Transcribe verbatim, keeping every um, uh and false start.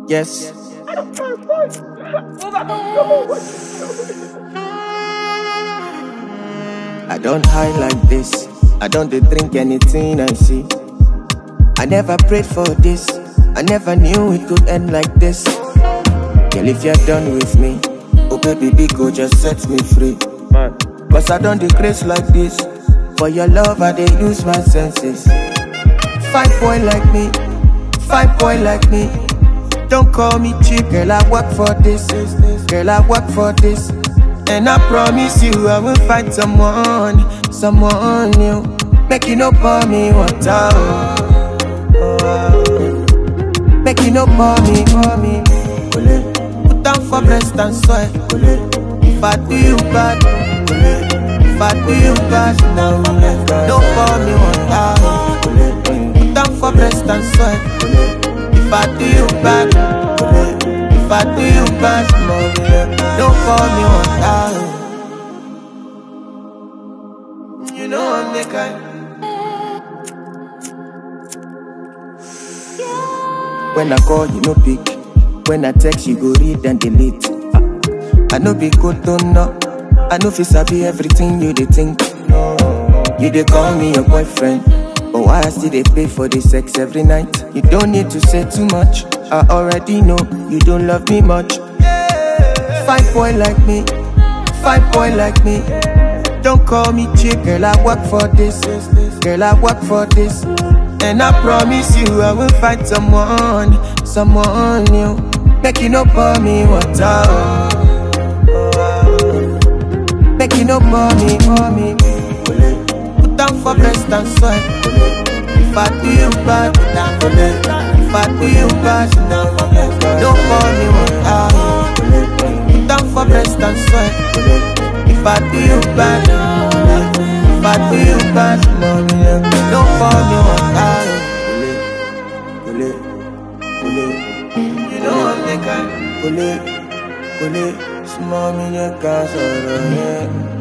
Yes. I don't hide like this. I don't dey drink anything I see. I never prayed for this. I never knew it could end like this. Girl, if you're done with me, oh baby, big go just set me free. Cause I don't decrease like this. For your love, I dey use my senses. Fine boy like me, fine boy like me. Don't call me cheap, girl, I work for this. Girl, I work for this. And I promise you I will find someone, someone new. Make you no pour me water. Make you no pour me, pour me. Put down for breast and soil. If I do you bad, if I do you bad, no, don't pour me water. Put down for breast and soil. If I do you bad, if I do you bad, don't call me one time. You know I'm the kind. When I call, you no pick. When I text, you go read and delete. I know be good, don't know. I know fi sabi everything you dey think. You dey call me your boyfriend, but why I still dey pay for the sex every night? You don't need to say too much. I already know you don't love me much. Fine boy like me, fine boy like me. Don't call me cheap, girl, I work for this. Girl, I work for this. And I promise you I will find someone, someone new. Make you no pour me water. Make you no pour me, pour me. Put down for breast and soil. If I do you bad, if I do you bad, don't call me water. Put down for breast and soil. If I do you bad, if I do you bad, don't call me water. You know I'm the kind. Kule, kule, small me your gas, yeah.